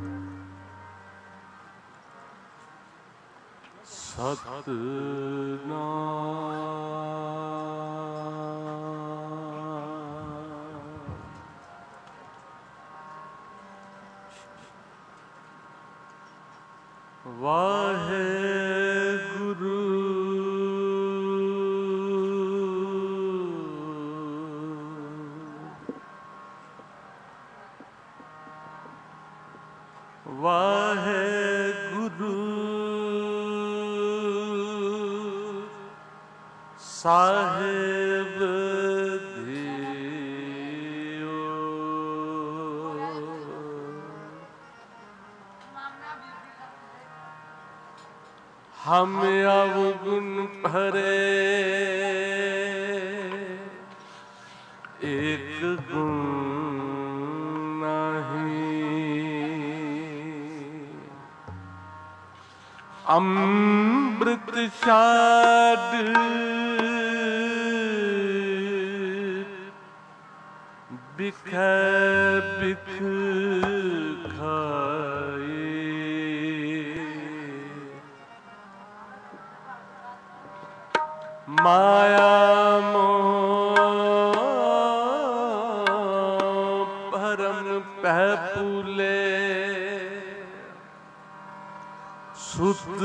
ਵਾਹਿਗੁਰੂ ਵਾਹਿਗੁਰੂ ਸਾਹਿਬ ਜੀਓ। ਹਮ ਅਵਗੁਣ ਭਰੇ ਏਕ ਗੁਣ ਅੰਮ੍ਰਿਤ ਛਾਡ ਬਿਖੈ ਬਿਖ ਖਾਏ। ਮਾਇਆ ਮੋਹ ਭਰਮ ਪਹਿ ਭੂਲੇ ਸੁਤ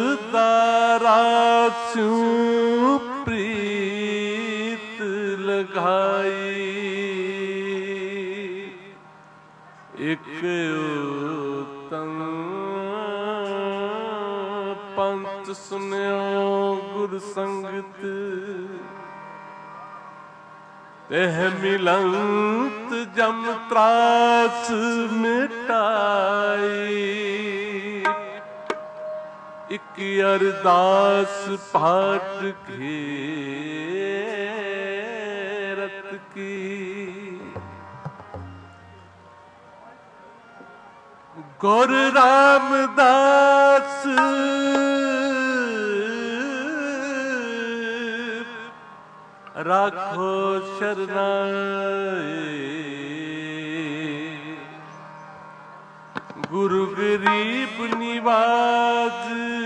ਦਾਰਾਸੂ ਪ੍ਰੀਤ ਲਗਾਈ। ਇਕ ਉਤਮ ਪੰਥ ਸੁਨਿਓ ਗੁਰ ਸੰਗਤ ਤਹ ਮਿਲੰਤ ਜਮ ਤਰਾਸ ਮਿਟਾਈ। ਇਕ ਅਰਦਾਸ ਪਾਠ ਘੇਰਤ ਕੀ ਗੁਰ ਰਾਮਦਾਸ ਰਾਖੋ ਸ਼ਰਨਾਏ। ਗੁਰੂ ਗਰੀਬ ਨਿਵਾਜ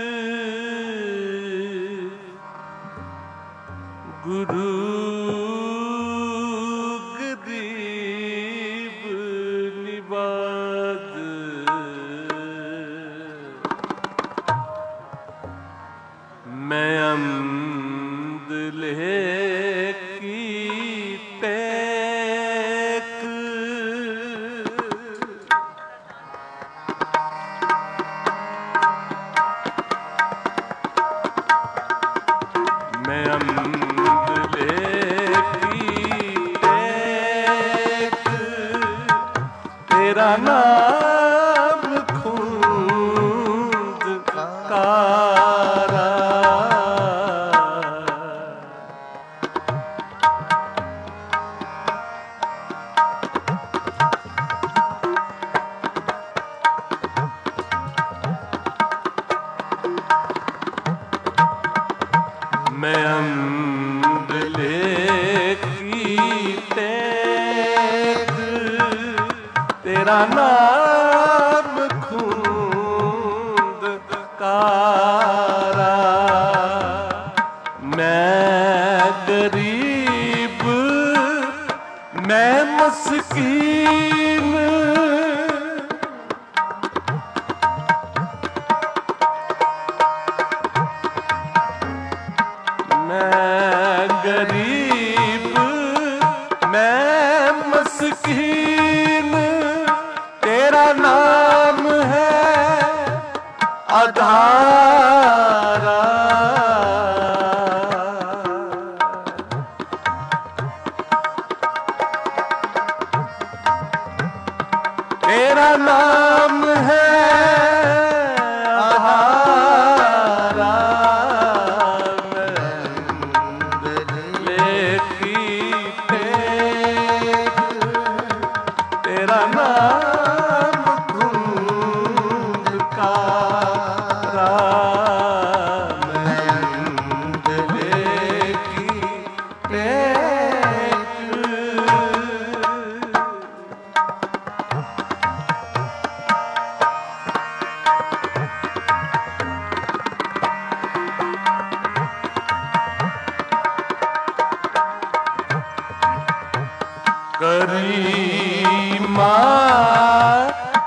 ਗੁਰੂ ਗਰੀਬ ਨਿਵਾਜ। ਮੈਂ ਅੰਦਲੇ ਤੇਰਾ ਨਾਮ ਖੁਦ ਕਾਰਾ। ਮੈਂ ਅੰਦਲੇ ਕੀਤੇ ਤੇਰਾ ਨਾਮ ਖੁਦ ਕਾਰਾ। ਮੈਂ ਗਰੀਬ ਮੈਂ ਮਸਕੀਨ ਮੈਂ ਗਰੀਬ ਮੈਂ ਮਸਕੀਨ ਤੇਰਾ ਨਾਮ ਹੈ ਆਧਾਰਾ। ਤੇਰਾ ਨਾਮ ਹੈ ਆਧਾਰਾ। ਤੇਰਾ ਨਾਮ ਖੁਦ ਕਾਰਾ।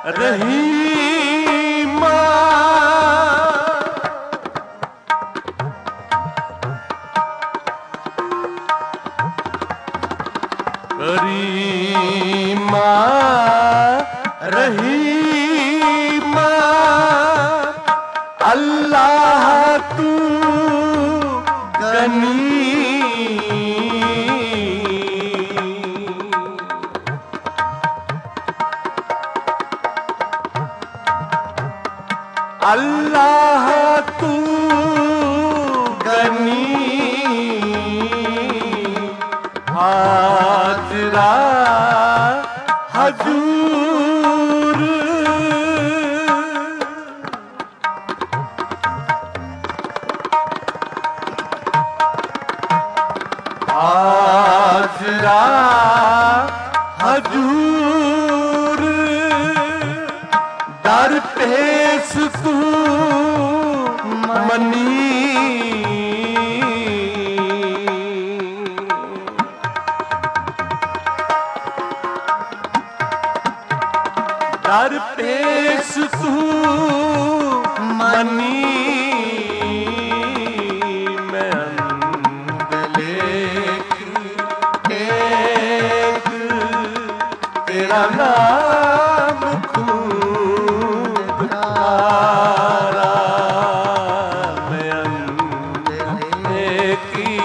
रहीमा करीमा रहीमा अल्लाह तू गनी अल्लाह तू गनी हाजरा हजूर हाजरा हजूर दर पेश तू मनी दर पेश तू मनी मैं अंगले एक तेरा नाम खूब तारा मैं अंगले की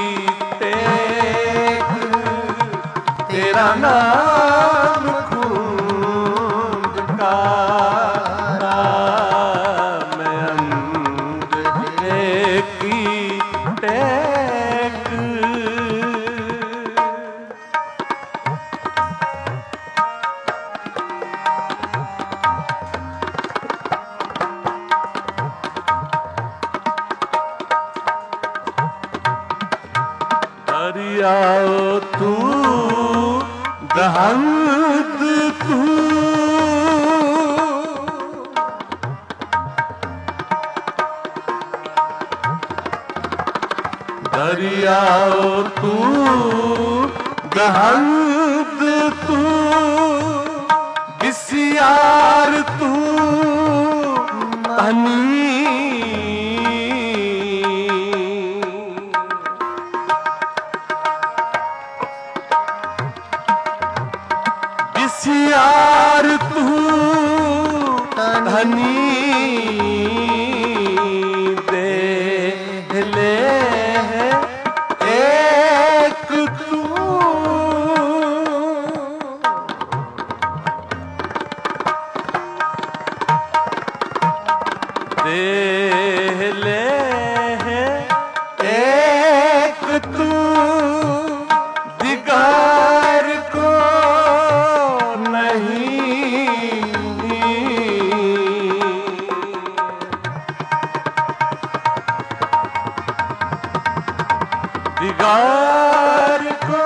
तेरा नाम खूब तारा मैं अंगले की टेक दरियाओ तू दहंद तू दरियाओ तू दहंद तू बिसियार तू तनी बिसियार तू धनी दे ले एक तू दे ले एक तू दिगार को दिगार को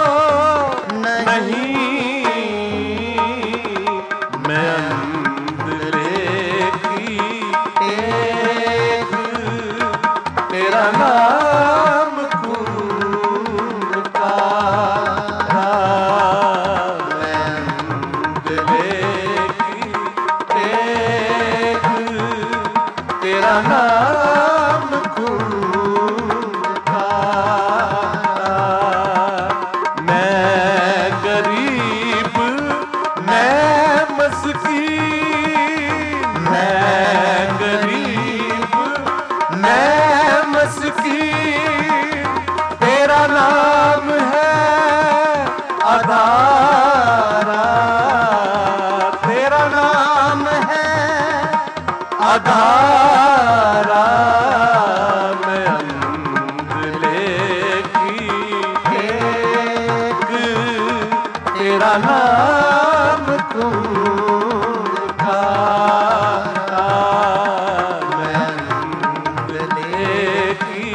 नहीं मैं अंदरे की एक तेरा नाम खूब तारा मैं अंदरे की एक तेरा नाम खूब तेरा नाम है अधारा तेरा नाम है अधारा मैं अंगले की एक तेरा नाम खूब तारा मैं अंगले की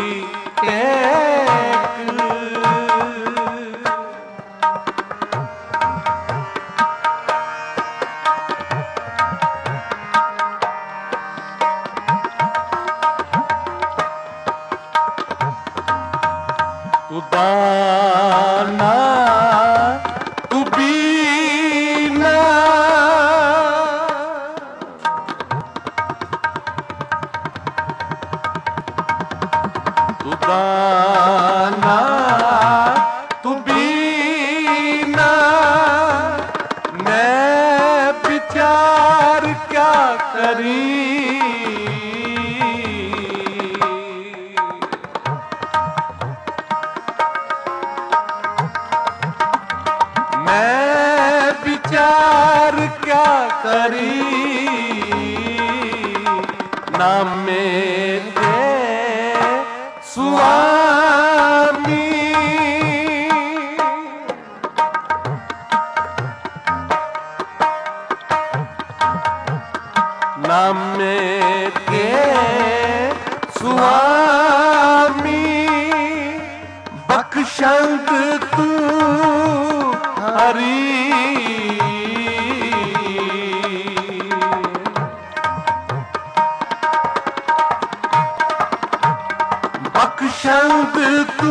क्या करी, मैं विचार क्या करी, ना मेरे स्वामी, ना मेरे स्वामी, बख्शंद तू हरी, बख्शंद तू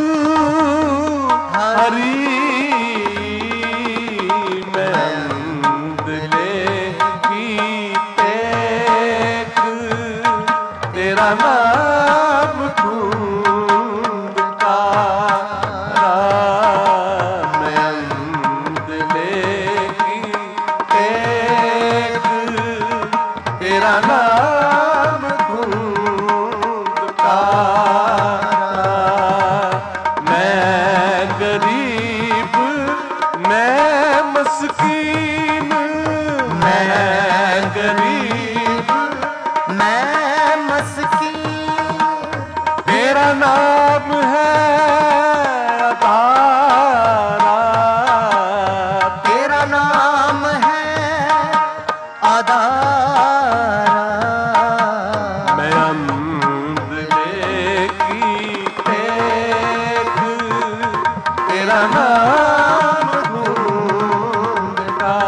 हरी, मैं अंधले की टेक तेरा नाम ढूंढता, मैं अंधले की टेक तेरा नाम ढूंढता, मैं गरीब मैं मस्कीन, मैं गरीब मैं मस्कीन, तेरा नाम है अदारा, तेरा नाम है आधारा, मैं अंधले की टेक तेरा नाम ढूंढता,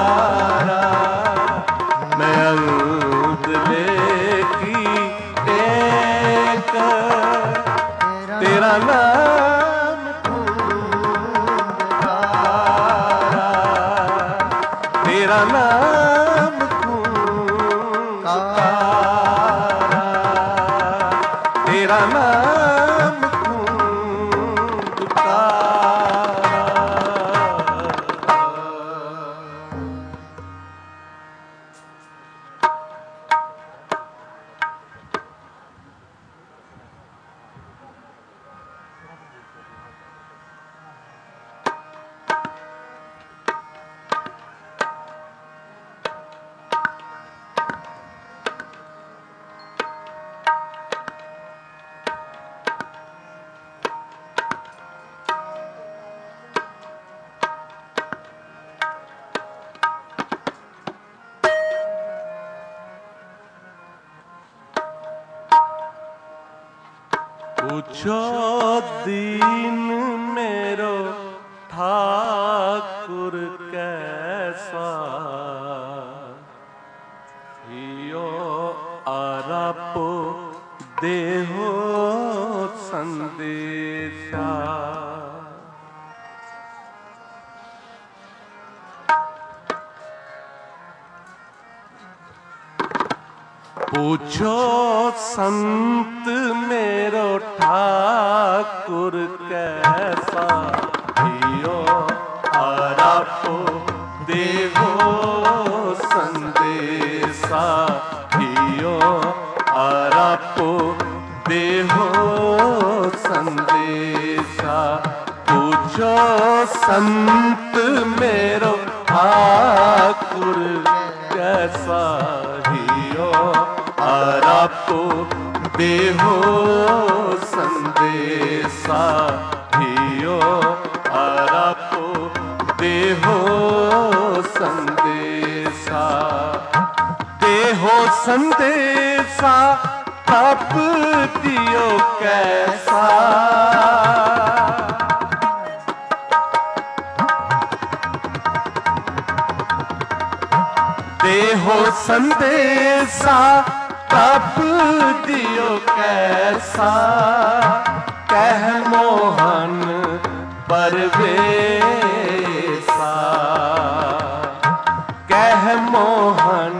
मैं अंधले की टेक तेरा नाम ढूंढता, तेरा नाम ढूंढता, तेरा नाम ढूंढता। पूछो दीन मेरो ठाकुर कैसा, हियो आरापो देहो संदेशा, पूछो संत मेरो ठाकुर कैसा, हियो आरापो देहो संदेशा, हियो आरापो देहो संदेशा, पूछो संत मेरो ठाकुर कैसा, हियो आरापो देहो संदेशा, हियो आरापो देहो संदेशा, देहो संदेशा तप दियो कैसा, देहो संदेशा तप दियो कैसा, कह मोहन परवेसा, कह मोहन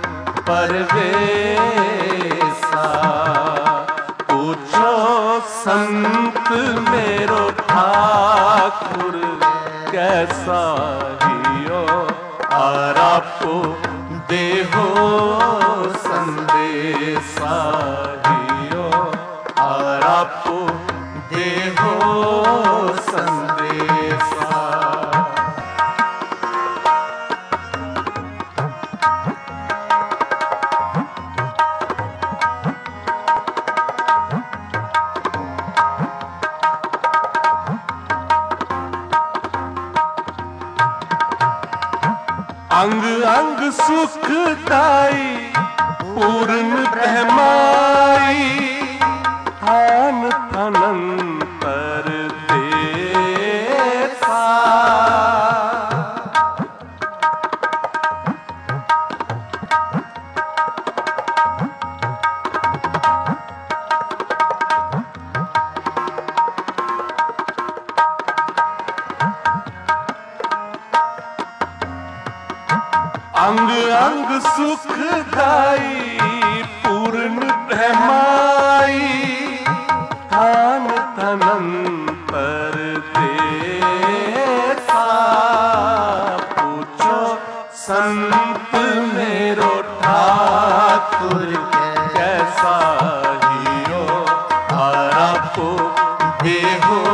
परवेसा, पूछो संत मेरो ठाकुर कैसा, हियो आरापो देहो संदेसा हियो आरापो देहो संदेसा। अंग अंग सुखदाई पूर्ण ब्रह्माई थान अनंतर देसा। अंग अंग सुखदाई पूर्ण ब्रह्माई थान अनंतर देसा। पूछो संत मेरो ठाकुर कैसा हियो आरापो देहो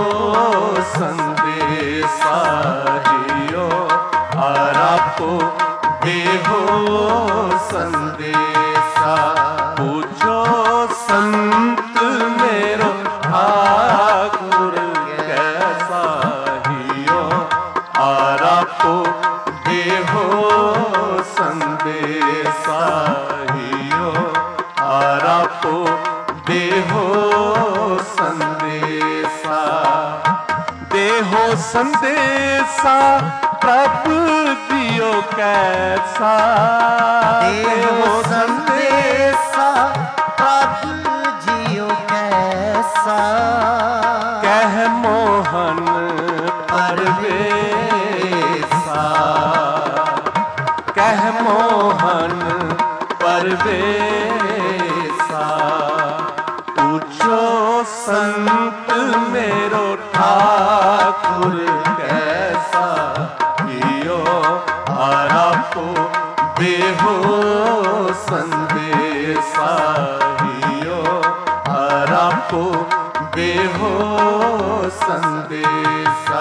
संदेसा हियो आरापो देहो संदेसा। पूछो संत मेरो ठाकुर कैसा हियो आरापो देहो संदेसा हियो आरापो देहो संदेसा। देहो संदेसा प्रभु दियो कैसा। देहो संदेसा प्रभु जियो कैसा। कह मोहन परवेसा कह मोहन परवेसा। पूछो संत मेरो ठाकुर कैसा हियो आरापो देहो संदेसा हियो आरापो देहो संदेसा।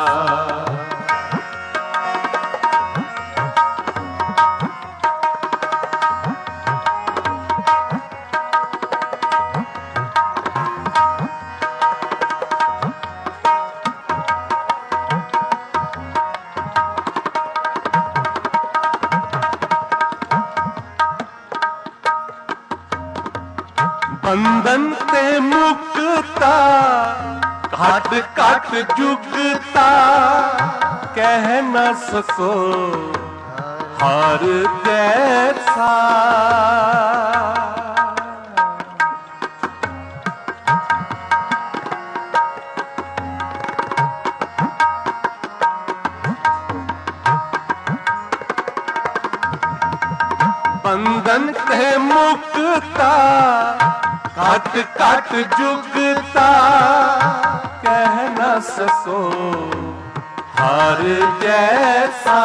बंधन ते मुक्ता घाट काट जुगता कह न सको हर जैसा। बंधन ते मुक्ता काट काट जुगता कह न सको हर जैसा।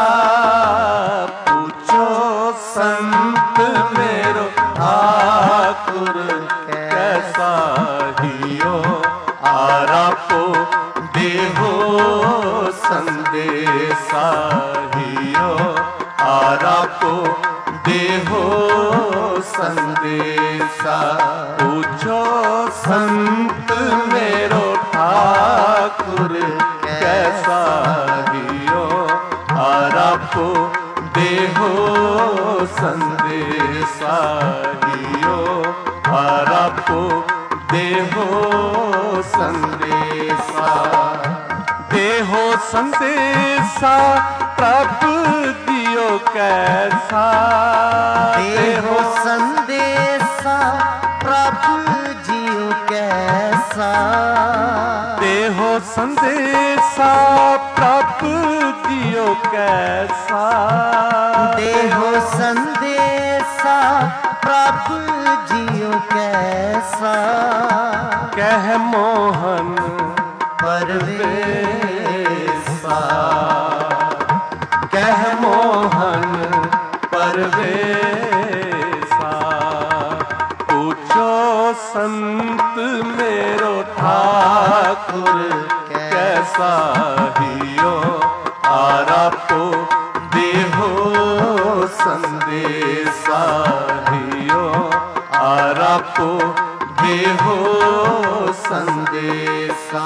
पूछो संत मेरो ठाकुर कैसा हियो आरापो देहो संदेसा हियो आरापो देहो संदेसा। पूछो संत मेरो ठाकुर कैसा हियो आरापो देहो संदेसा हियो आरापो देहो संदेसा। देहो संदेसा प्रभु दियो कैसा। देहो संदेसा प्रभु जियो कैसा। देहो संदेसा प्रभु दियो कैसा। देहो संदेसा प्रभु जियो कैसा। कह मोहन परवेसा कह मोहन परवेसा। संत मेरो ठाकुर कैसा हियो आरापो देहो संदेशा हियो आरापो देहो संदेशा।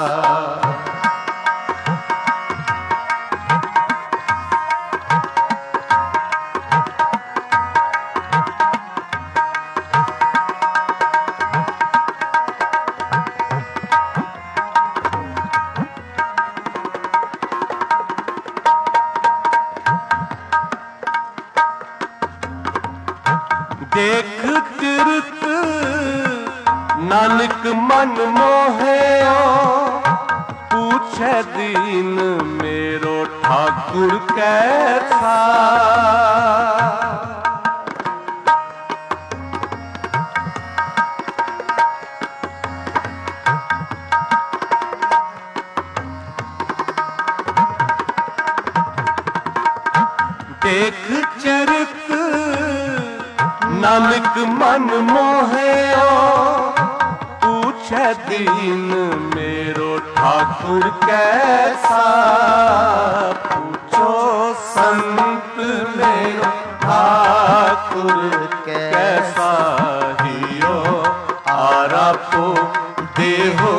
देख तीर्थ नानक मन मोहयो पूछे दीन मेरो ठाकुर कैसा। देख चरित नानक मन मोहयो पूछे दीन मेरो ठाकुर कैसा। पूछो संत मेरो ठाकुर कैसा हियो आरापो देहो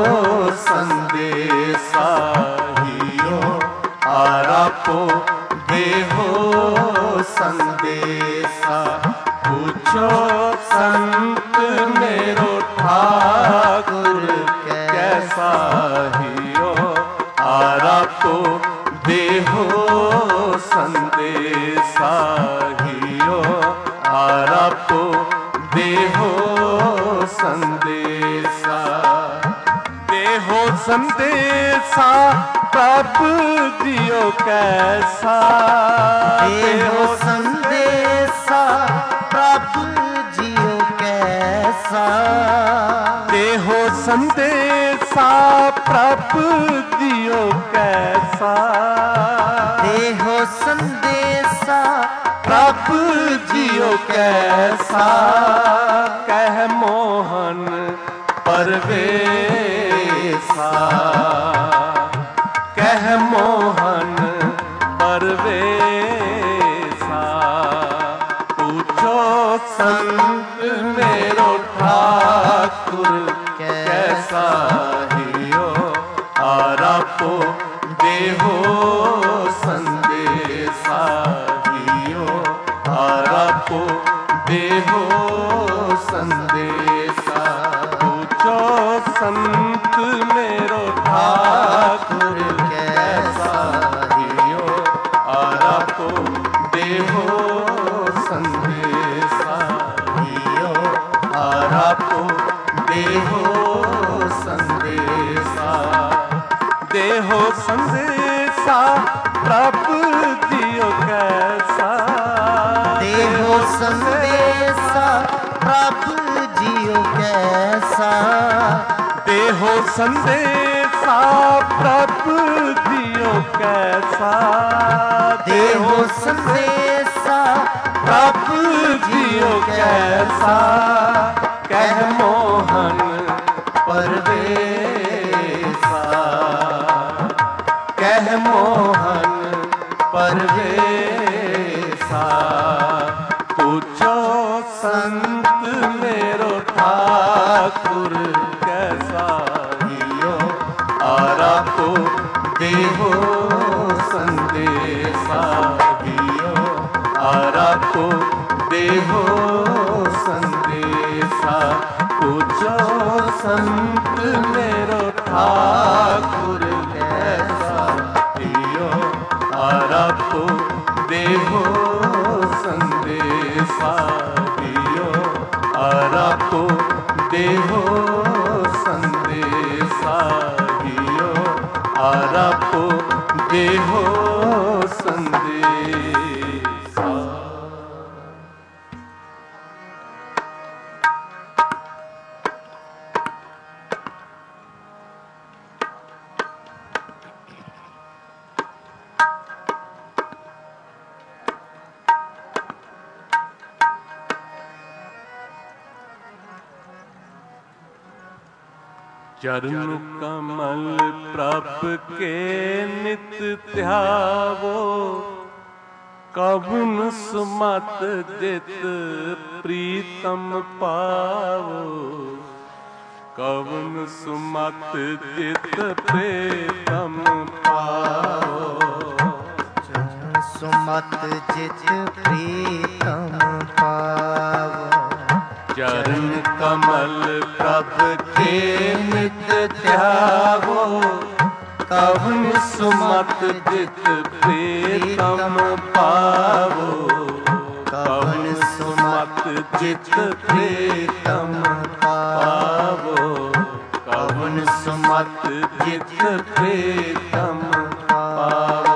संदेशा हियो आरापो देहो संदेशा। पूछो संत मेरो ठाकुर कैसा हियो आरापो देहो संदेशा हियो आरापो देहो संदेशा। देहो संदेशा प्रभु दियो कैसा। देहो संदेशा प्रभु जियो कैसा। देहो संदेशा प्रभु दियो कैसा। देहो संदेशा प्रभु जियो कैसा। कह मोहन परवेसा कह मोहन परवेसा। पूछो संत मेरो ठाकुर कैसा हियो आरापो देहो संदेशा हियो आरापो देहो संदेशा। पूछो संत मेरो ठाकुर कैसा हियो आरापो देहो संदेशा हियो आरापो देहो संदेशा। देहो संदेशा प्रभु दियो कैसा। देहो संदेशा प्रभु जियो कैसा। देहो संदेशा प्रभु दियो कैसा। देहो संदेशा प्रभु जियो कैसा। कह मोहन परवेसा कह मोहन परवेसा। पूछो संत मेरो ठाकुर कैसा हियो आरापो देहो संदेशा हियो आरापो देहो संदेशा। पूछो संत मेरो ठाकुर कैसा हियो आरापो देहो संदेशा हियो आरापो देहो संदेशा हियो आरापो देहो संदेशा। चरण कमल प्रभ के नित ध्यावो, कवन सुमत जित प्रीतम पावो। कवन सुमत जित प्रीतम पावो। सुमत जित प्रीतम पावो। चरण कमल प्रभ के नित ध्यावो, कवन सुमत जित प्रीतम पावो। कवन सुमत जित प्रीतम पावो। कवन सुमत जित प्रीतम पावो।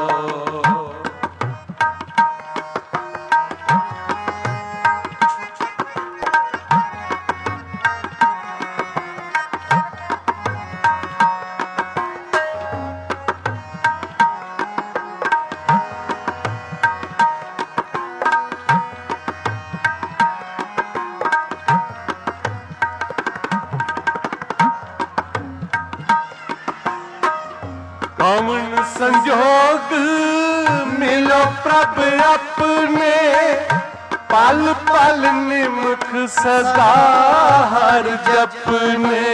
कवन संजोग मिलो प्रभ अपने, पल पल निमुख सदा हर जपने।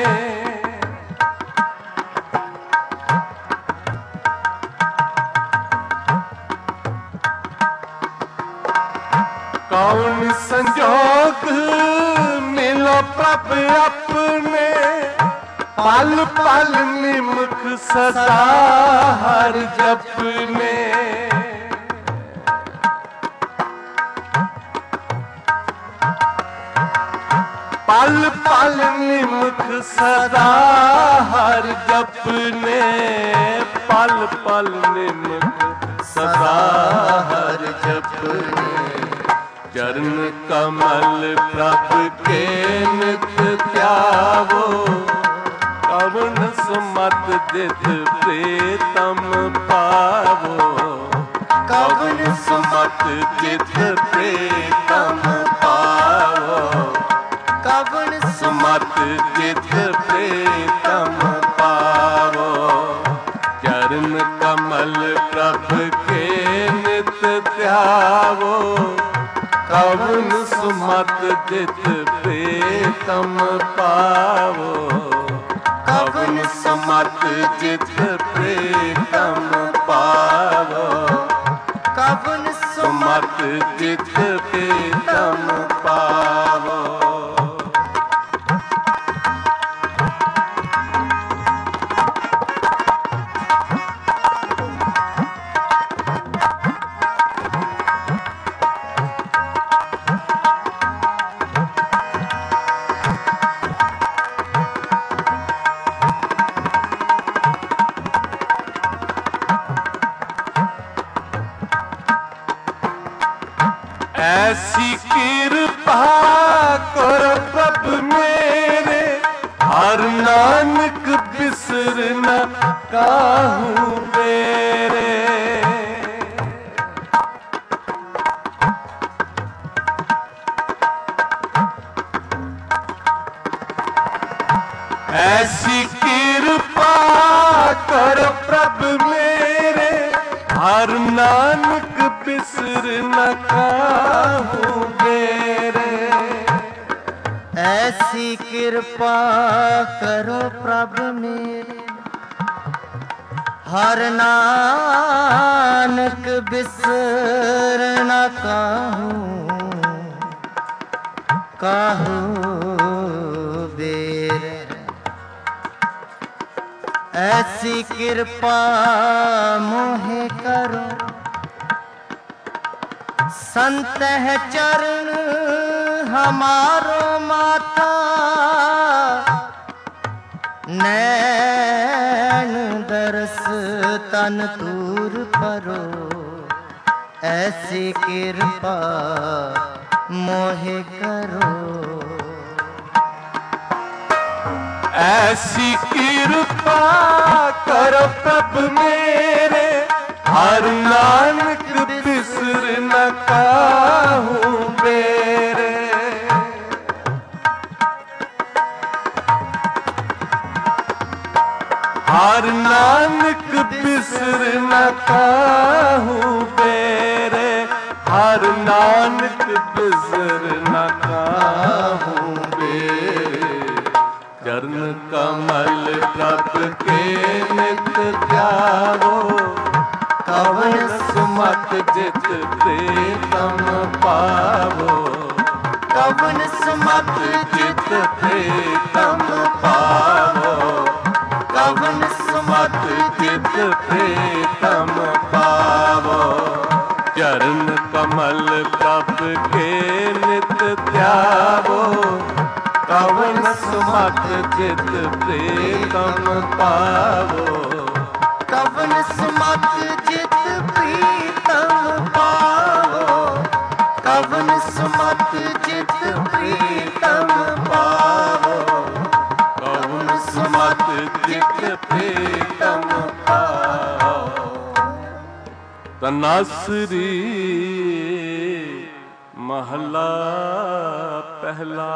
कवन संजोग मिलो प्रभ अपने, पल पल निमुख सदा हर जपने। पल पल निमुख सदा हर जपने। पल पल निमुख सदा हर जपने। चरण कमल प्रभ के नित ध्यावो, कवन सुमत जित प्रीतम पावो। कवन सुमत जित प्रीतम पावो। कवन सुमत जित प्रीतम पावो। चरण कमल प्रभ के नित ध्यावो, कवन सुमत जित प्रीतम पावो। कवन सुमत जित प्रीतम पावो। कवन सुमत जित प्रीतम पावो। ऐसी कृपा करो प्रभ मेरे, हर नानक बिसर न काहू मेरे। ऐसी कृपा करो प्रभ मेरे, हर नानक बिसर न काहू मेरे। ऐसी कृपा करो प्रभ मेरे, हर नानक बिसर न काहू बेर। ऐसी कृपा मोहे करो, संत है चरण हमारो माता। नैन दरस तन दूर करो, ऐसी कृपा मोहे करो। ऐसी कृपा करो प्रभ मेरे, हर नानक बिसर न काहू मेरे। न काहू बेरे, हर नानक बिसर न काहू बेरे। चरण कमल प्रभ के नित ध्यावो, कवन सुमत जित प्रीतम पावो। कवन सुमत जित प्रीतम पावो, कवन सुमत जित प्रीतम पावो। चरण कमल प्रभ के नित ध्यावो, कवन सुमत जित प्रीतम पावो। कवन सुमत जित प्रीतम पावो, कवन सुमत जित प्रीतम पावो, कवन सुमत जित प्रीतम पावो। तनासरी महला पहला।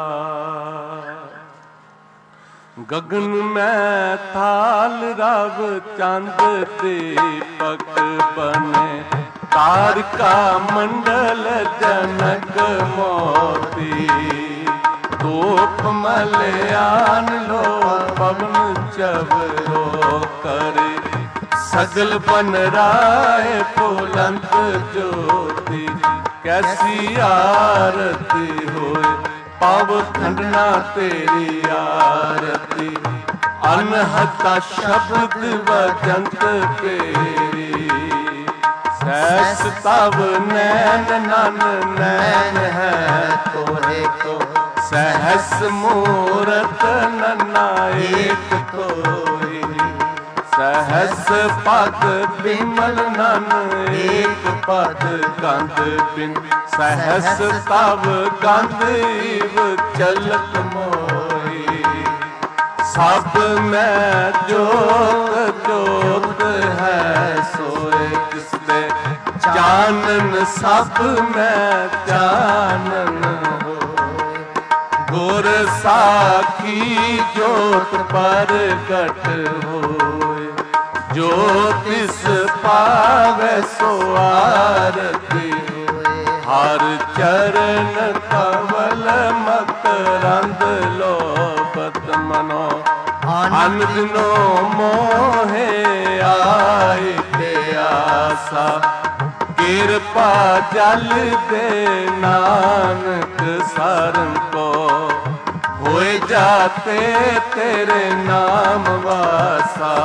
गगन में थाल रव चंद दीपक बने, तारका मंडल जनक मोती। धूप मलयान लो पवन चवरो करे, सगल बन राय फुलंत ज्योति। कैसी आरती होए पाव खंडना तेरी आरती, अनहता शब्द वजंत तेरी। सहस तव नैन नन नैन है तोहे को, सहस मूरत नन्ना एक तोही। सहस पद बिमल नन एक पद गंध बिन, सहस तव गंध इव चलत मोही। सब में जोत जोत है सोए किसने, चानन सब में चानन हो। गुर साखी जोत प्रगट होए, जो तिस पावै सो आरती। हर चरण कमल मकरंद लोभत मनो, अनदिनो मोहे आए के आसा। कृपा जल दे नानक सरन को, होए जाते तेरे नाम वासा।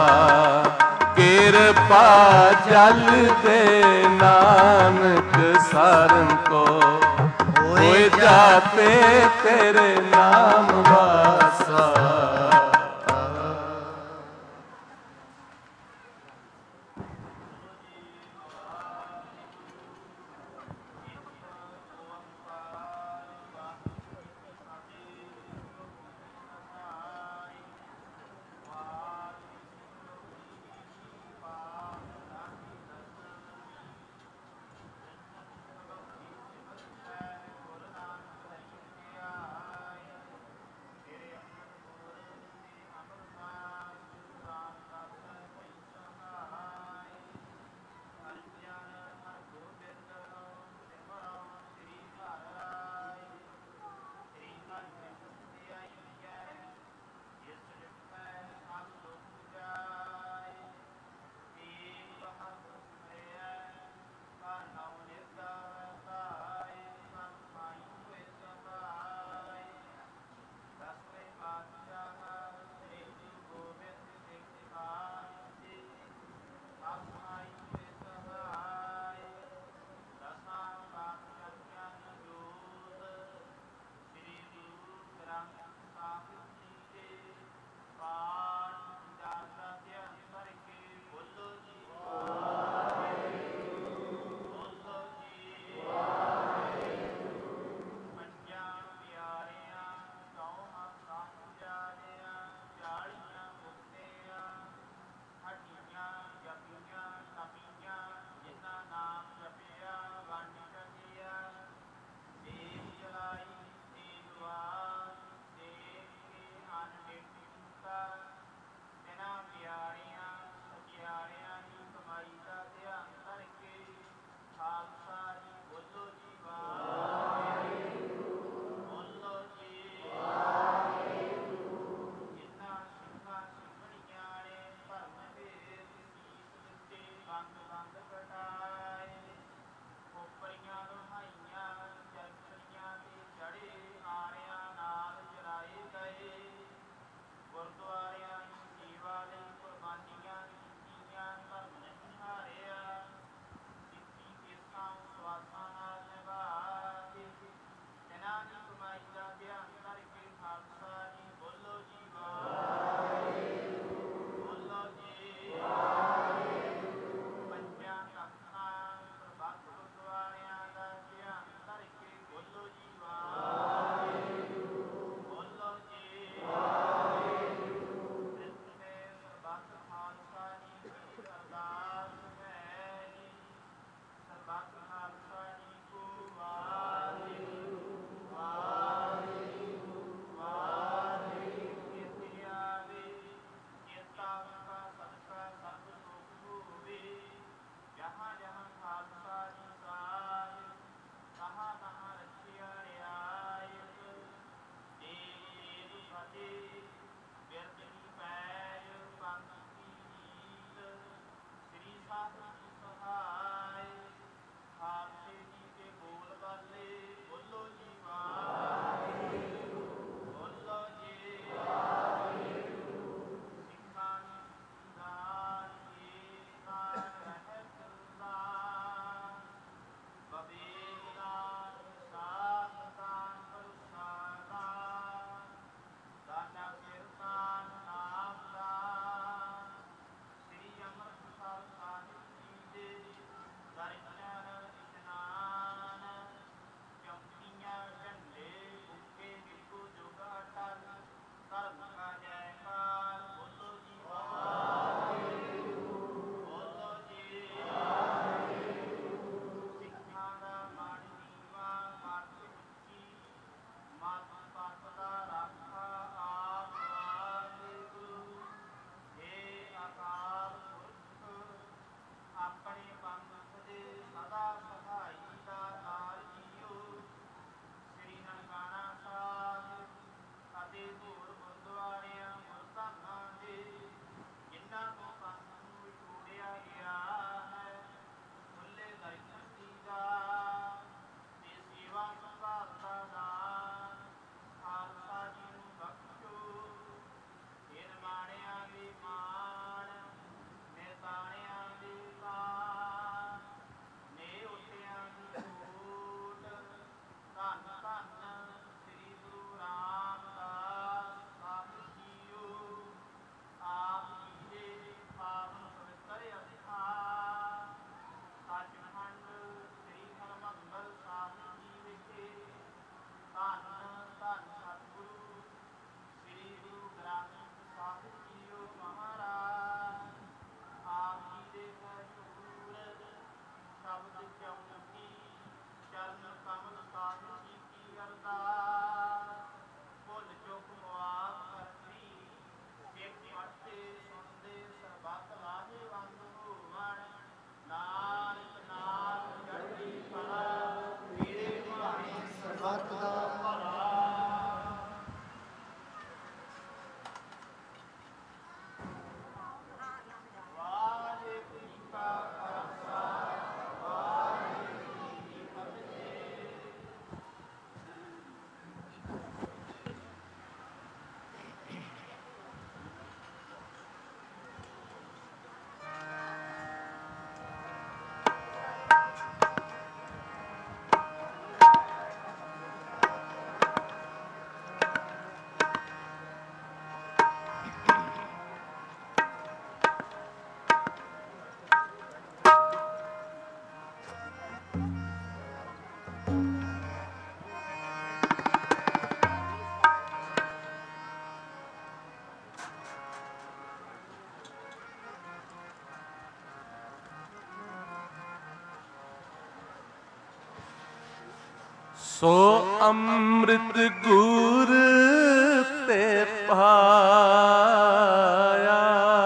कृपा जल दे नानक सरन को, होए जाते तेरे नाम वासा। ਸੋ ਅੰਮ੍ਰਿਤ ਗੁਰ ਤੇ ਪਾਇਆ,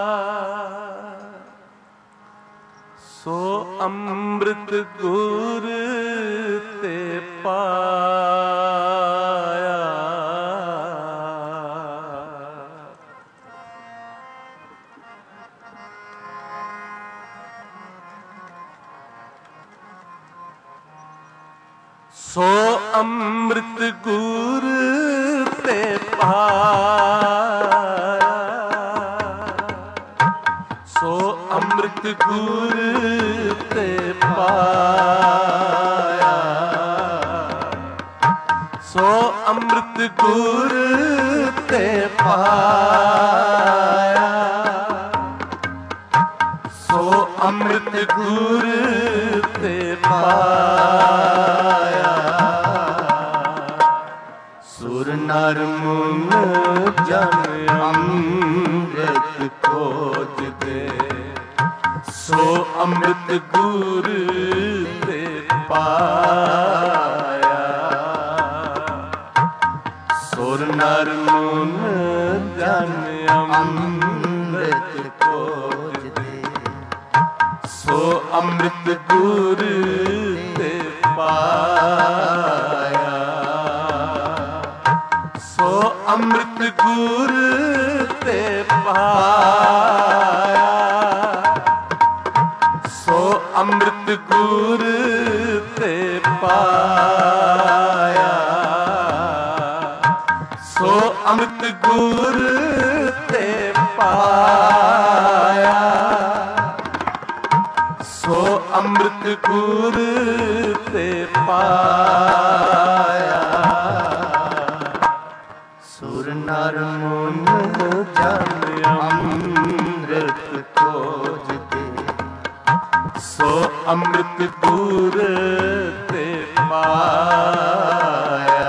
ਸੋ ਅੰਮ੍ਰਿਤ ਗੁਰ ਤੇ ਪਾਇਆ। ਸੋ ਅੰਮ੍ਰਿਤ ਗੁਰ ਤੇ ਪਾਇਆ, ਸੋ ਅੰਮ੍ਰਿਤ ਗੁਰ ਤੇ ਪਾਇਆ, ਸੋ ਅੰਮ੍ਰਿਤ ਗੁਰ ਤੇ ਪਾਇਆ, ਸੋ ਅੰਮ੍ਰਿਤ ਗੁਰ ਤੇ ਪਾਇਆ। ਸੁਰ ਨਰ ਮੁਨ ਜਨ ਅੰਮ੍ਰਿਤ ਖੋਜਦੇ, ਸੋ ਅੰਮ੍ਰਿਤ ਗੁਰ ਤੇ ਪਾਇਆ। ਸੁਰ ਨਰ ਮੁਨ ਜਨ ਅੰਮ੍ਰਿਤ ਖੋਜਦੇ, ਸੋ ਅੰਮ੍ਰਿਤ ਗੁਰ ਤੇ ਪਾਇਆ। ਸੋ ਅੰਮ੍ਰਿਤ ਗੁਰ ਤੇ ਪਾਇਆ, ਸੋ ਅੰਮ੍ਰਿਤ ਗੁਰ ਤੇ ਪਾਇਆ, ਸੋ ਅੰਮ੍ਰਿਤ ਗੁਰ ਤੇ ਪਾਇਆ, ਸੋ ਅੰਮ੍ਰਿਤ ਗੁਰ ਤੇ ਪਾਇਆ। ਸੁਰ ਨਰ ਮੁਨ ਜਨ ਅੰਮ੍ਰਿਤ ਖੋਜਦੇ, ਸੋ ਅੰਮ੍ਰਿਤ ਗੁਰ ਤੇ ਪਾਇਆ।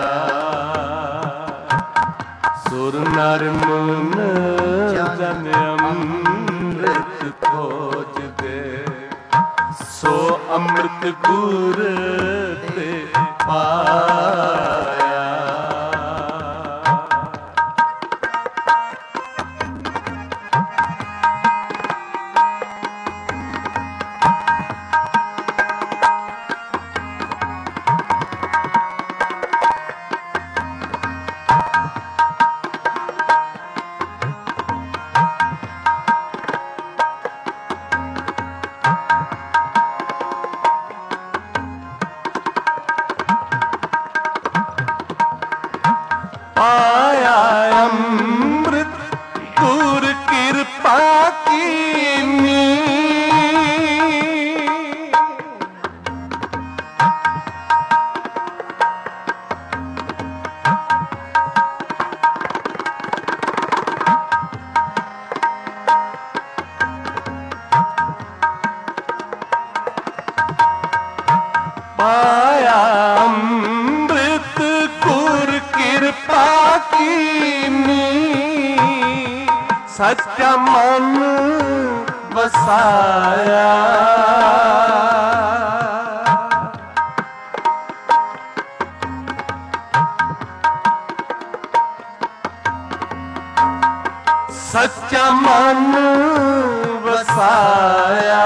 ਸੁਰ ਨਰ ਮੁਨ ਜਨ ਅੰਮ੍ਰਿਤ ਖੋਜਦੇ, ਸੋ ਅੰਮ੍ਰਿਤ ਗੁਰ ਤੇ ਪਾਇਆ। पाया अमृत गुर कृपा कीनी, पाया अमृत गुर कृपा कीनी, सच्चा मन वसाया। सच्चा मन वसाया,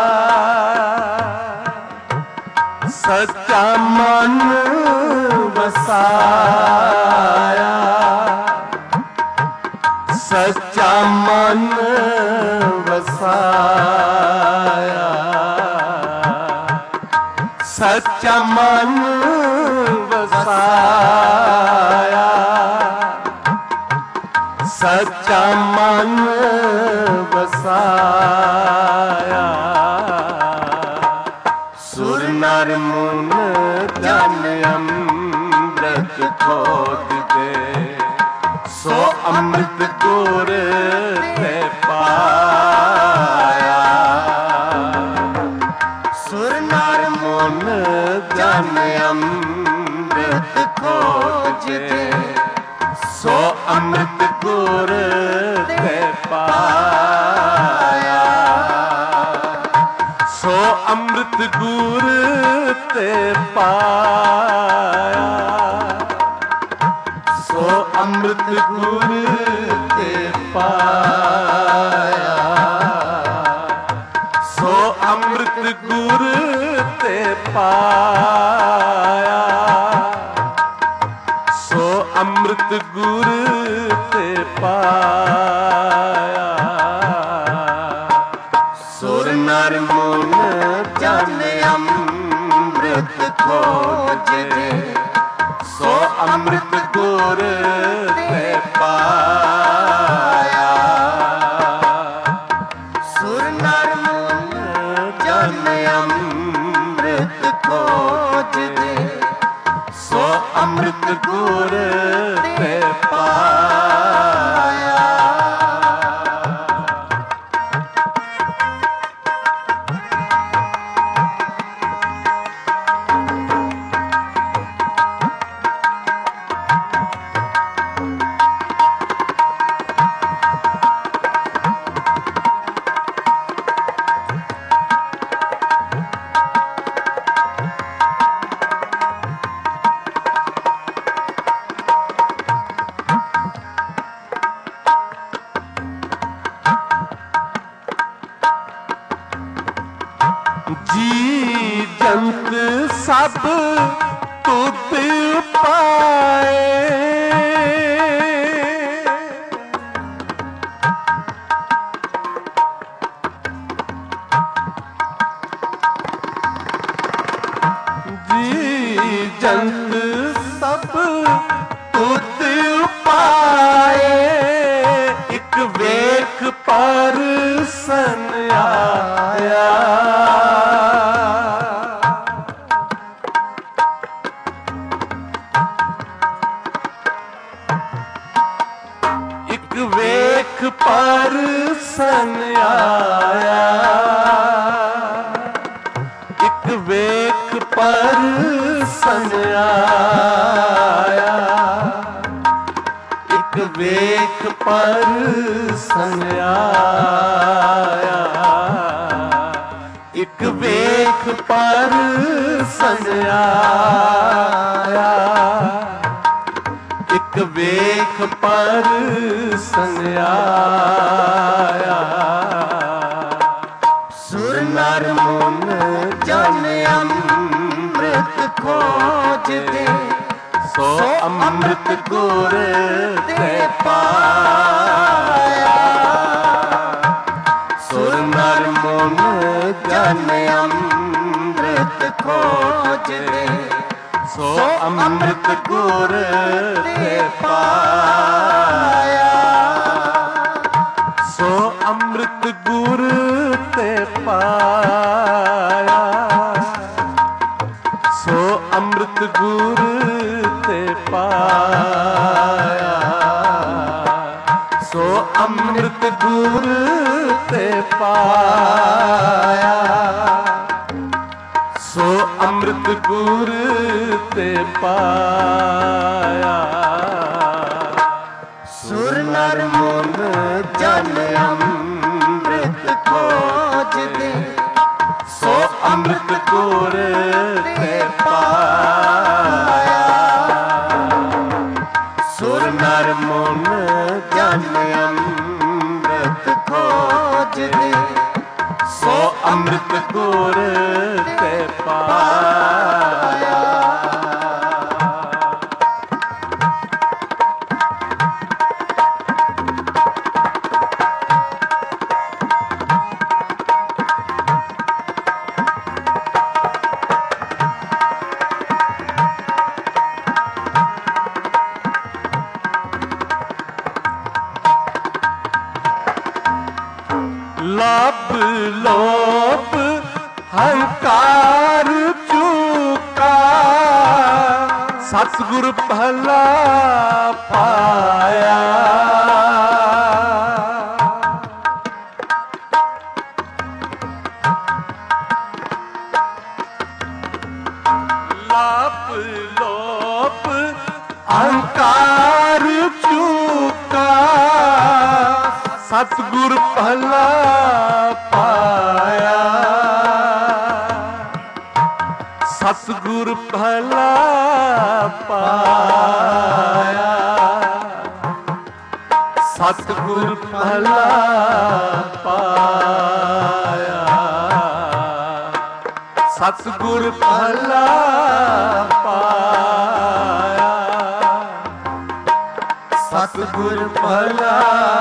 सच्चा मन वसाया, सच्चा मन वसाया, सच्चा मन वसाया, सच्चा मन वसाया। सुर नर मुन जन अमृत खोजते, सो अमृत गुर ते पाया। सुर नर मुन जन अमृत खोजते, सो अमृत गुर ते पाया। सो ਅੰਮ੍ਰਿਤ ਗੁਰ ਤੇ ਪਾਇਆ, ਸੋ ਅੰਮ੍ਰਿਤ ਗੁਰ ਤੇ ਪਾਇਆ, ਸੋ ਅੰਮ੍ਰਿਤ ਗੁਰ ਤੇ ਪਾਇਆ, ਸੋ ਅੰਮ੍ਰਿਤ ਗੁਰ ਤੇ ਪਾਇਆ। ਸੁਰ ਨਰ ਮੁਨ ਜਨ ਅੰਮ੍ਰਿਤ ਖੋਜਦੇ, ਸੋ ਅੰਮ੍ਰਿਤ ਗੁਰ ਤੇ ਪਾਇਆ। ਸੁਰ ਨਰ ਮੁਨ ਜਨ ਅੰਮ੍ਰਿਤ ਖੋਜਦੇ, ਸੋ ਅੰਮ੍ਰਿਤ ਗੁਰ ਤੇ ਪਾਇਆ। जी जंत सब तुत पाए, जी जंत सब तुत पाए, एक वेख पर सन आया, ਵੇਖ ਪਰ ਸਨ ਆਇਆ, ਇੱਕ ਵੇਖ ਪਰ ਸਨ ਆਇਆ, ਇੱਕ ਵੇਖ ਪਰ ਸਨ ਆਇਆ, ਇੱਕ ਵੇਖ ਪਰ ਸਨ ਆਇਆ, ਇੱਕ ਵੇਖ ਪਰ ਸਨ ਆਇਆ। ਸੁਰ ਨਰ ਮੁਨ ਜਨ ਅੰਮ੍ਰਿਤ ਖੋਜਦੇ, ਸੋ ਅੰਮ੍ਰਿਤ ਗੁਰ ਤੇ ਪਾਇਆ। ਸੁਰ ਨਰ ਮੁਨ ਜਨ ਅੰਮ੍ਰਿਤ ਖੋਜਦੇ, ਸੋ ਅੰਮ੍ਰਿਤ ਗੁਰ ਤੇ ਪਾਇਆ। ਸੋ ਅੰਮ੍ਰਿਤ ਗੁਰ ਤੇ ਪਾਇਆ, ਸੋ ਅੰਮ੍ਰਿਤ ਗੁਰ ਤੇ ਪਾਇਆ, ਸੋ ਅੰਮ੍ਰਿਤ ਗੁਰ ਤੇ ਪਾਇਆ, ਸੋ ਅੰਮ੍ਰਿਤ ਗੁਰ ਤੇ ਪਾਇਆ। ਸੁਰ ਨਰ ਮੁਨ ਜਨ ਅੰਮ੍ਰਿਤ ਖੋਜਦੇ, ਸੋ ਅੰਮ੍ਰਿਤ ਗੁਰ ਤੇ ਪਾਇਆ। ਸੁਰ ਨਰ ਮੁਨ ਜਨ ਅੰਮ੍ਰਿਤ ਖੋਜਦੇ, ਸੋ ਅੰਮ੍ਰਿਤ ਗੁਰ ਤੇ ਪਾਇਆ। ਲਾਭ ਲੋਭ ਹੰਕਾਰ ਚੁਕਾ, ਸਤਿਗੁਰ ਭਲਾ ਪਾਇਆ। ਲਾਭ ਲੋਭ ਹੰਕਾਰ ਚੁਕਾ, ਸਤਿਗੁਰ ਭਲਾ ਪਾਇਆ। ਸਤਿਗੁਰ ਭਲਾ ਪਾਇਆ, ਸਤਿਗੁਰ ਭਲਾ ਪਾਇਆ, ਸਤਿਗੁਰ ਭਲਾ ਪਾਇਆ, ਸਤਿਗੁਰ ਭਲਾ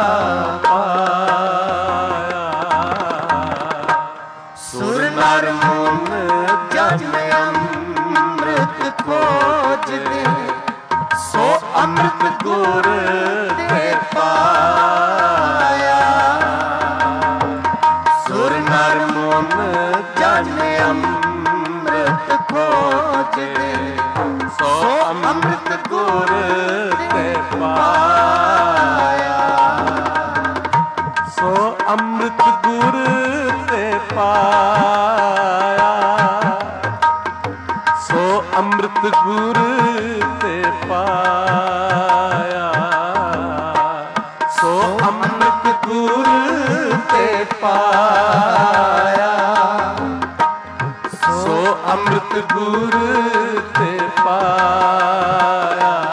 ਪਾਇਆ। ਸੁਰ ਨਰ ਮਨ ਜਨ ਅੰਮ੍ਰਿਤ ਖੋਜਦੇ, ਸੋ ਅੰਮ੍ਰਿਤ ਗੁਰ ਤੇ ਪਾਇਆ। ਸੁਰ ਨਰ ਮਨ ਜਨ ਅੰਮ੍ਰਿਤ ਖੋਜਦੇ, ਸੋ ਅੰਮ੍ਰਿਤ ਗੁਰ ਤੇ ਪਾਇਆ। ਸੋ ਅੰਮ੍ਰਿਤ ਗੁਰ ਤੇ ਪਾਇਆ, ਸੋ ਅੰਮ੍ਰਿਤ ਗੁਰ ਤੇ ਪਾਇਆ, ਸੋ ਅੰਮ੍ਰਿਤ ਗੁਰ ਤੇ ਪਾਇਆ, ਸੋ ਅੰਮ੍ਰਿਤ ਗੁਰ ਤੇ ਪਾਇਆ।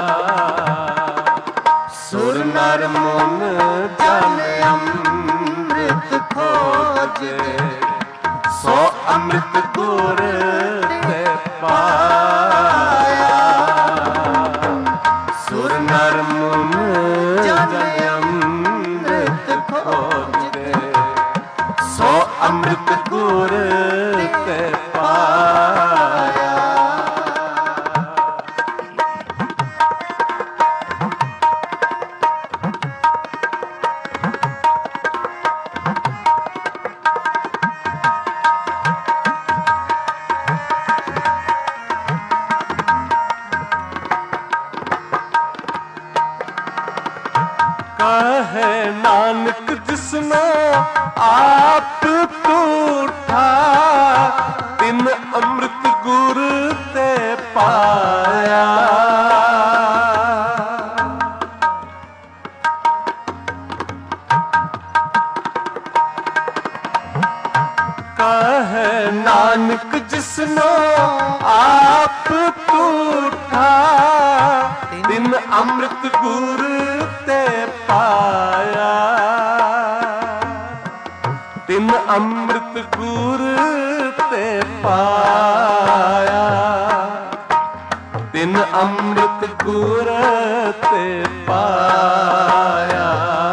ਸੁਰ ਨਰ ਮਨ ਜਨ ਅੰਮ੍ਰਿਤ ਖੋਜੇ, ਸੋ ਅੰਮ੍ਰਿਤ ਗੁਰ ਤੇ ਪਾਇਆ। ਸੁਰ ਨਰ ਮਨ ਜਨ ਅੰਮ੍ਰਿਤ ਖੋਜੇ, ਸੋ ਅੰਮ੍ਰਿਤ ਗੁਰ ਤੇ ਪਾਇਆ। ਕਹੈ ਨਾਨਕ ਜਿਸਨੋ ਆਪ ਟੂਠਾ, ਤਿਨ ਅੰਮ੍ਰਿਤ ਗੁਰ ਤੇ ਪਾਇਆ। ਕਹੈ ਨਾਨਕ ਜਿਸਨੋ ਆਪ ਟੂਠਾ, ਤਿਨ ਅੰਮ੍ਰਿਤ ਗੁਰ ਤੇ ਪਾਇਆ। ਤਿਨ ਅੰਮ੍ਰਿਤ ਗੁਰ ਤੇ ਪਾਇਆ, ਤਿਨ ਅੰਮ੍ਰਿਤ ਗੁਰ ਤੇ ਪਾਇਆ,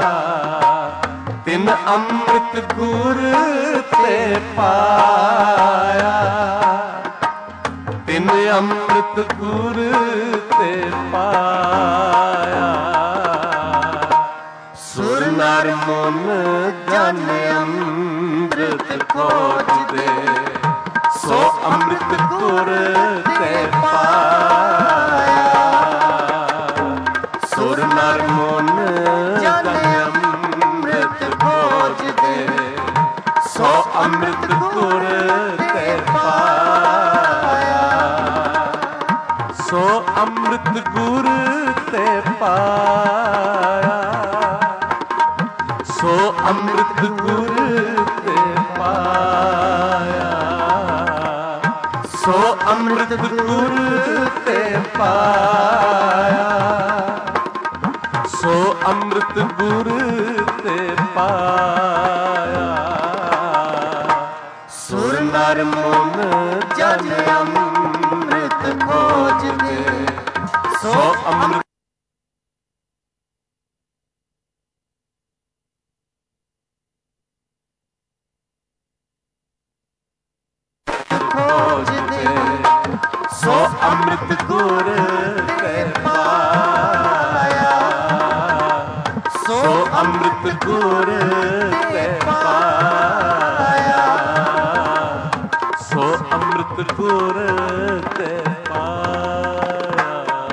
ਤਿਨ ਅੰਮ੍ਰਿਤ ਗੁਰ ਤੇ ਪਾਇਆ, ਤਿਨ ਅੰਮ੍ਰਿਤ ਗੁਰ ਤੇ ਪਾਇਆ। ਸੁਰ ਨਰ ਮਨ ਜਨ ਅੰਮ੍ਰਿਤ ਖੋਜਦੇ, ਸੋ ਅੰਮ੍ਰਿਤ ਗੁਰ ਤੇ ਪਾਇਆ। ਸੁਰ ਨਰ ਮਨ ਜਨ ਅੰਮ੍ਰਿਤ ਖੋਜਦੇ, ਸੋ ਅੰਮ੍ਰਿਤ ਗੁਰ ਤੇ ਪਾਇਆ। ਸੋ ਅੰਮ੍ਰਿਤ ਗੁਰ ਤੇ ਪਾਇਆ, ਸੋ ਅੰਮ੍ਰਿਤ ਗੁਰ ਤੇ ਪਾਇਆ, ਸੋ ਅੰਮ੍ਰਿਤ ਗੁਰ ਤੇ ਪਾਇਆ, ਸੋ ਅੰਮ੍ਰਿਤ ਗੁਰ ਤੇ ਪਾਇਆ। ਸੁਰ ਨਰ ਮਨ ਜਨ ਅੰਮ੍ਰਿਤ ਖੋਜਦੇ, ਸੋ ਅੰਮ੍ਰਿਤ ਖੋਜਦੇ, ਸੋ ਅੰਮ੍ਰਿਤ ਗੁਰ ਤੇ ਪਾਇਆ। ਸੋ ਅੰਮ੍ਰਿਤ ਗੁਰ ਤੇ ਪਾਇਆ, ਸੋ ਅੰਮ੍ਰਿਤ ਗੁਰ ਤੇ ਪਾਇਆ।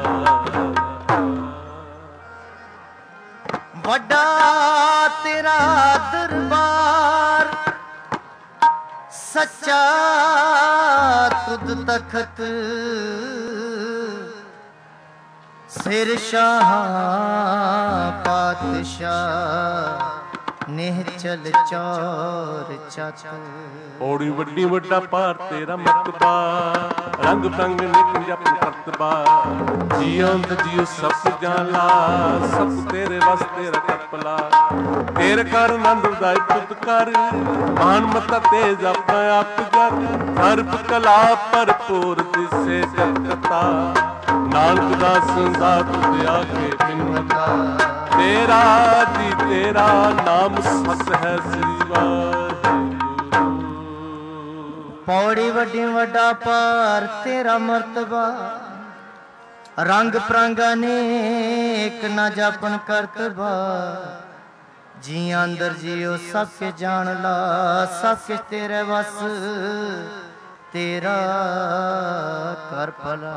ਵੱਡਾ ਤੇਰਾ ਦਰਬਾਰ, ਸੱਚਾ ਤੁਧ ਤਖਤ, ਸਿਰ ਸ਼ਾਹ ਪਾਤਸ਼ਾਹ ਨਿਹਚਲ ਚੌਰ ਚਤ। ਪੌੜੀ ਵੱਡੀ ਵੱਡਾ ਭਾਰ ਤੇਰਾ ਮਰਤਬਾ, ਰੰਗ ਬਰੰਗ ਨਿਕ ਜਪਨ ਕਰਤਬਾ। ਜੀਉਂਦ ਜੀਉ ਸਭ ਜਾਣ ਲਾ, ਸਭ ਤੇਰੇ ਵਸ ਤੇਰਾ ਕਪਲਾ। ਤੇਰੇ ਕਰ ਆਨੰਦ ਉਦਾਈ ਤੁਧ ਕਰ, ਮਾਨ ਮਤਾ ਤੇਜ ਆਪਣਾ ਆਪ ਜਗ। ਸਰਬ ਕਲਾ ਭਰਪੂਰ ਦਿਸੇ ਜਗ ਕਤਾ, ਨਾਨਕ ਦਾਸ ਦਾ ਤੁਧ ਆਗੇ ਬਿਨਵਤਾ। ਤੇਰਾ ਜੀ ਤੇਰਾ ਨਾਮ ਸਤ ਹੈ ਸ੍ਰੀ ਵਾਹਿਗੁਰੂ। ਪੌੜੀ ਵੱਡੀ ਵੱਡਾ ਭਾਰ ਤੇਰਾ ਮਰਤਬਾ, ਰੰਗ ਪ੍ਰੰਗ ਅਨੇਕ ਨਾ ਜਾਪਨ ਕਰਤਬਾ। ਜੀਆਂ ਅੰਦਰ ਜੀਓ ਸਭ ਕੇ ਜਾਣ ਲਾ, ਸਭ ਕੇ ਤੇਰੇ ਵਸ ਤੇਰਾ ਕਰ ਭਲਾ।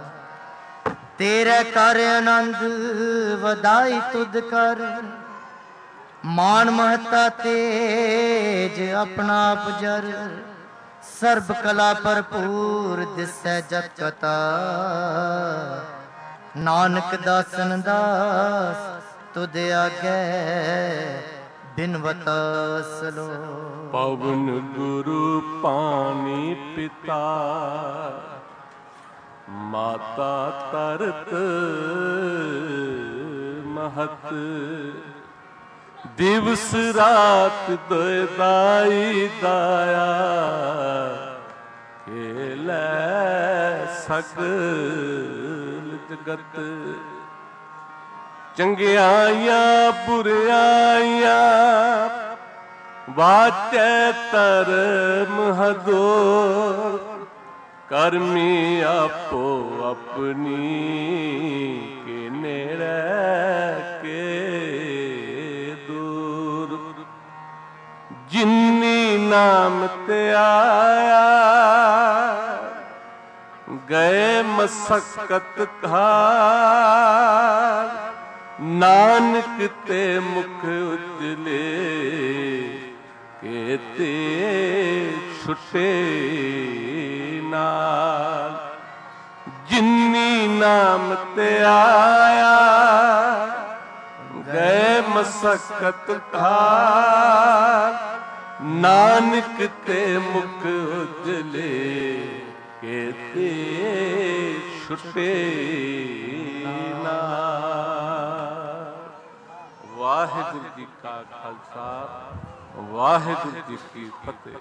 ਤੇਰੇ ਕਰ ਆਨੰਦ ਵਧਾਈ ਤੁਧ ਕਰ, ਮਾਨ ਮਹਤਾ ਤੇਜ ਆਪਣਾ ਆਪ ਜਰ। ਸਰਬ ਕਲਾ ਭਰਪੂਰ ਦਿਸੈ ਜਤ ਕਤਾ, ਨਾਨਕ ਦਾਸਨ ਦਾਸ ਤੁਧ ਆਗੇ ਬਿਨਵਤ ਸਲੋ। ਪਵਨ ਗੁਰੂ ਪਾਣੀ ਪਿਤਾ, ਮਾਤਾ ਤਰਤ ਮਹਤ। ਦਿਵਸ ਰਾਤ ਦੋਇ ਦਾਈ ਦਾਇਆ, ਖੇਲੈ ਸਗਲ ਜਗਤ। ਚੰਗਿਆਈਆਂ ਬੁਰਿਆਈਆਂ, ਵਾਚੈ ਧਰਮ ਹਦੂਰ। ਕਰਮੀ ਆਪੋ ਆਪਣੀ, ਕੇ ਨੇੜੇ ਕੇ ਦੂਰ। ਜਿਨੀ ਨਾਮ ਤੇ ਆਇਆ, ਗਏ ਮਸਕਤ ਘਾਲ। ਨਾਨਕ ਤੇ ਮੁਖ ਉਜਲੇ, ਕੇਤੇ ਛੁਟੇ ਨਾਲ। ਜਿਨੀ ਨਾਮ ਤੇ ਆਇਆ, ਗਏ ਮਸਕਤ ਘਾਲ। ਨਾਨਕ ਤੇ ਮੁਖ ਉਜਲੇ, ਕੇਤੇ ਛੁਟੇ ਨਾਲ। ਵਾਹਿਗੁਰੂ ਜੀ ਕਾ ਖਾਲਸਾ, ਵਾਹਿਗੁਰੂ ਜੀ ਕੀ ਫਤਿਹ।